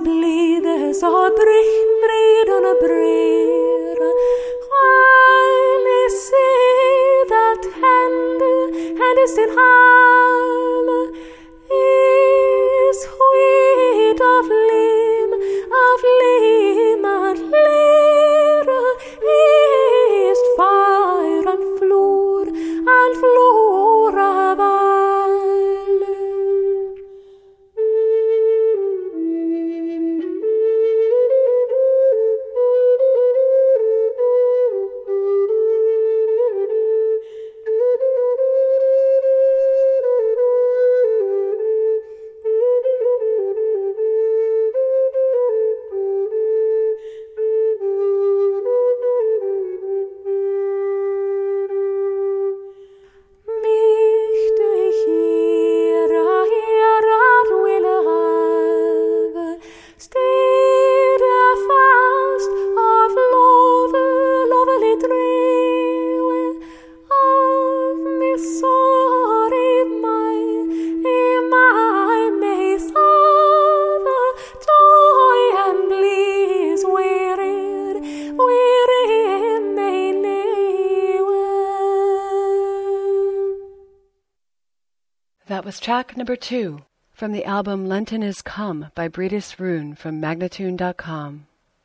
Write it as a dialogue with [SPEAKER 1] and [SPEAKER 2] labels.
[SPEAKER 1] blides og brytbryderne bryr. While I see that hand is in hand, is wheat of lim and lera, is fire and flor av alle.
[SPEAKER 2] That was track number 2 from the album Lenten Is Come by Bridis Rune from Magnatune.com.